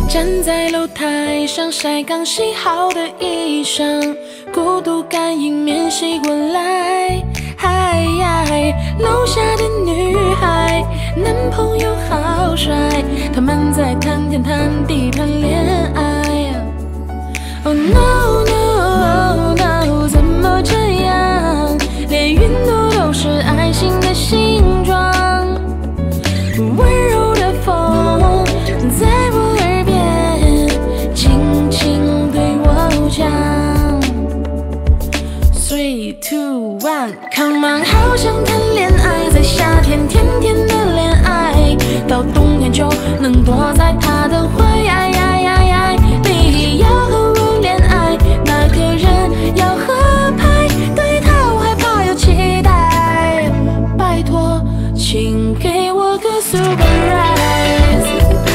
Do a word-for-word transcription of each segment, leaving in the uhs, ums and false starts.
站在楼台上晒刚洗好的衣裳，孤独感迎面袭过来。嗨，楼下的女孩，男朋友好帅，他们在谈天谈地谈恋爱。Oh no no no， 怎么这样？连云朵都是爱心的形状，温柔的风在我耳边轻轻对我讲。Three two one come on， 好想谈恋爱，在夏天甜甜的恋爱，到冬天就能躲在他的怀。你要和我恋爱，那个人要合拍，对他我害怕有期待。拜托，请给我个 super rise。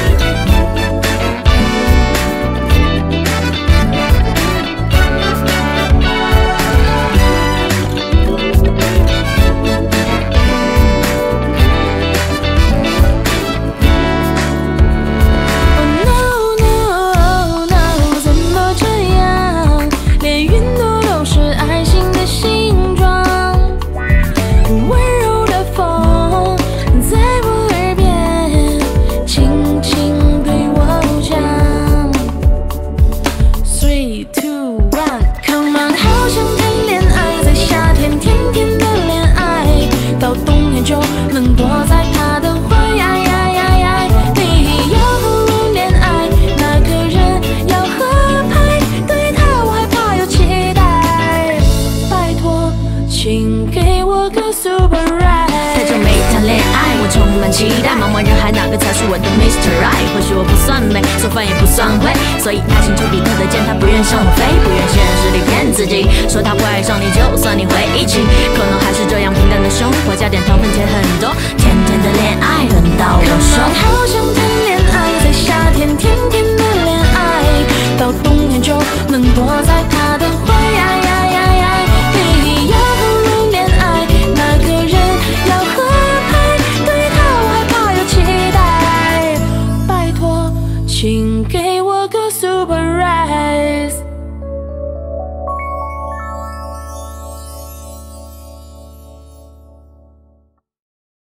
期待茫茫人海，哪个才是我的 Mister Right？ 或许我不算美，做饭也不算会，所以他请丘比特的箭，他不愿向我飞，不愿现实里骗自己，说他会爱上你，就算你会一起，可能还是这样平淡的生活，加点糖分甜很多。